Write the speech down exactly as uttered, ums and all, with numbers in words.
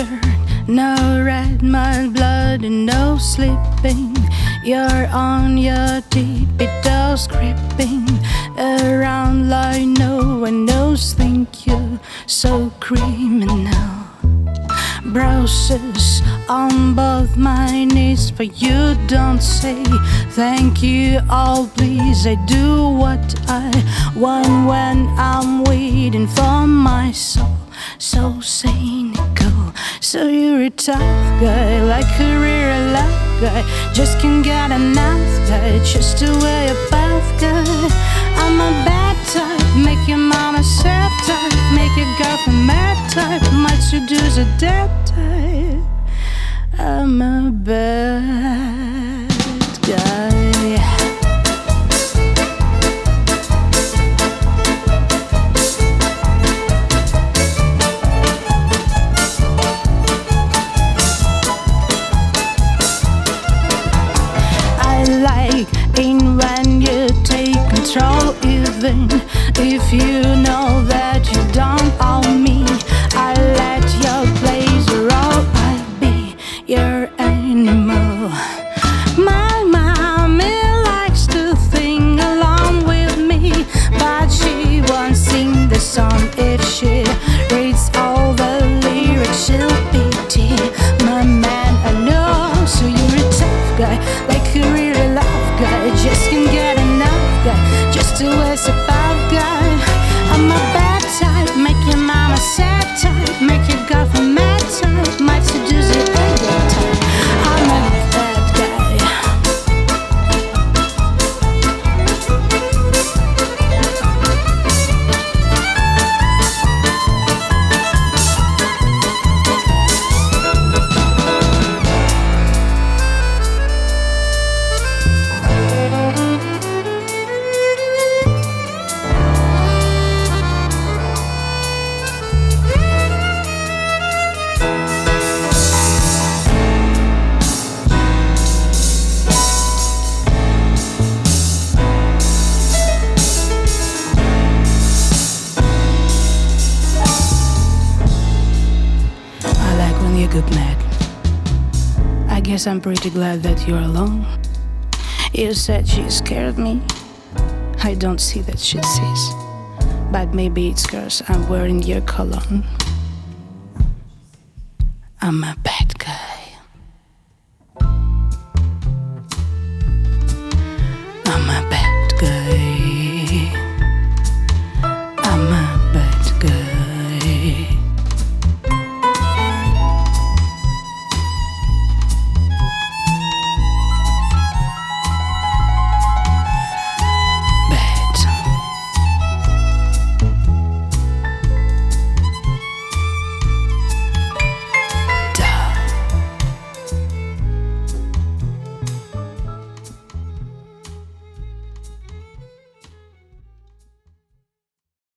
shirt, no red mud blood and no sleeping. You're on your tippy toes, creeping around like no one knows. Think you're so criminal. Bruises on both my knees, but you don't say thank you. Oh please, I do what I want when I'm waiting for my soul. So cynical. So you're a tough guy, like a real love guy. Just can't get enough guy, just the way a path guy. I'm a bad type, make your mama sad type, make your girlfriend mad type, might seduce a dead type. I'm a bad guy. In when you take control, even if you know that you don't own me. I let your place roll, I'll be your animal. My mommy likes to sing along with me, but she won't sing the song. If she reads all the lyrics, she'll pity my man. I know, so you're a tough guy, like a really love guy. Just can't get enough guy, just to waste a bad guy. I'm a bad type, make your mama sad type, make your girlfriend mad type, might seduce you every time. I'm a bad guy. Good night. I guess I'm pretty glad that you're alone. You said she scared me. I don't see that she sees, but maybe it's 'cause I'm wearing your cologne. I'm a bad